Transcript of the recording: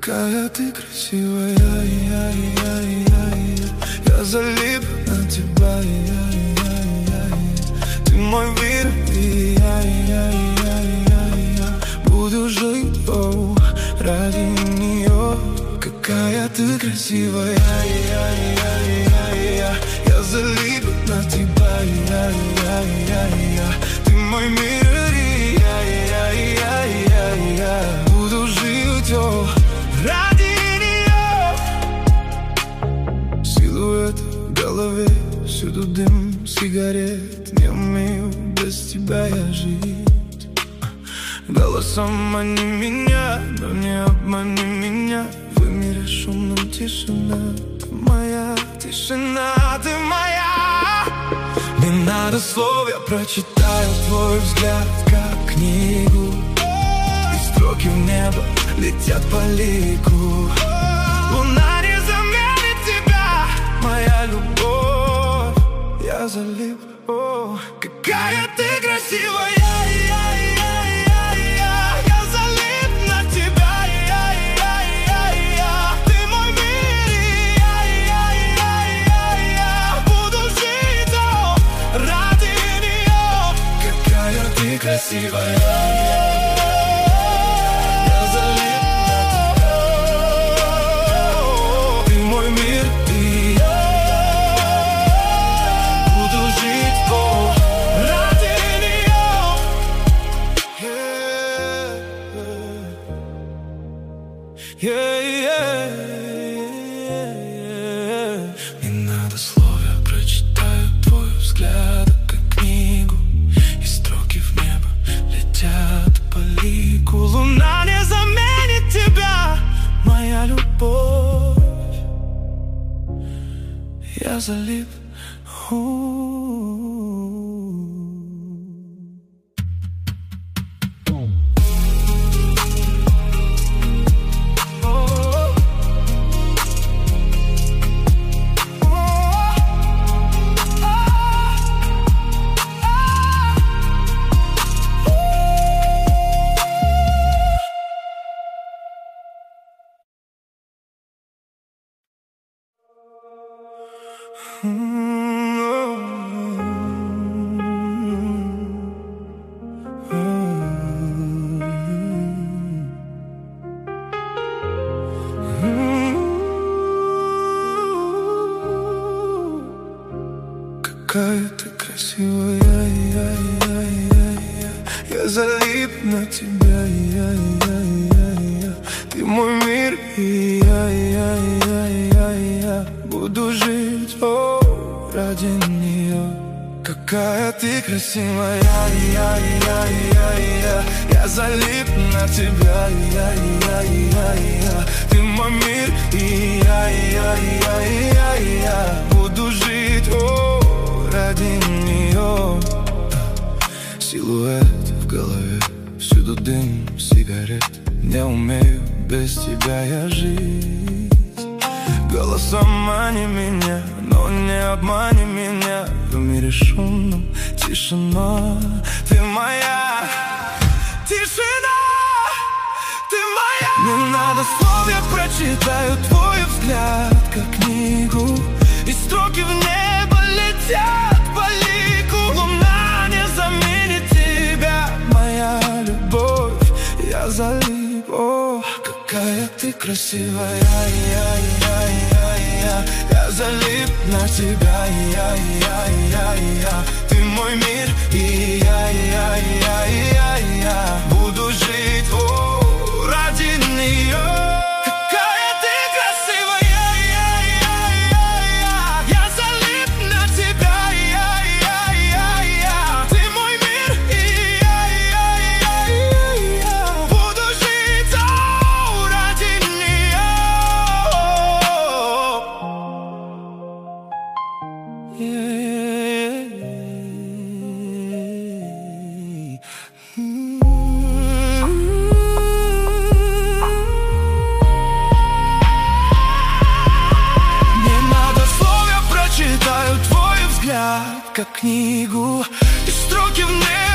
Какая ты красивая, я залип на тебя, ты мой мир, и я буду жить ради нее. Какая ты красивая, я залип на тебя, ты мой мир, и я буду жить ради нее. Силуэт в голове, всюду дым сигарет. Не умею без тебя я жить. Голосом мани меня, но не обмани меня. В мире шумном тишина, ты моя тишина, ты моя. Не надо слов, я прочитаю твой взгляд как книгу. И строки в небо летят по лику. Луна не заменит тебя, моя любовь. Я залип, какая ты красивая, я залип на тебя, ты мой мир, я буду жить ради нее. Какая ты красивая, не надо слов, я прочитаю твой взгляд как книгу. И строки в небо летят по лику. Луна не заменит тебя, моя любовь. Я залип. Какая ты красивая, я залип на тебя, ты мой мир, и я буду жить ради нее. Какая ты красивая, я залип на тебя, ты мой мир, и я буду жить ради нее. Силуэт в голове, всюду дым сигарет. Не умею без тебя я жить. Голосом мани меня, но не обмани меня. В мире шумном тишина, ты моя тишина, ты моя. Не надо слов, я прочитаю твой взгляд как книгу. И строки в небо летят по лику. Луна не заменит тебя, моя любовь. Я залип, какая ты красивая, я залип на тебя, ты мой мир, и я буду жить ради нее. Как книгу, и строки в небе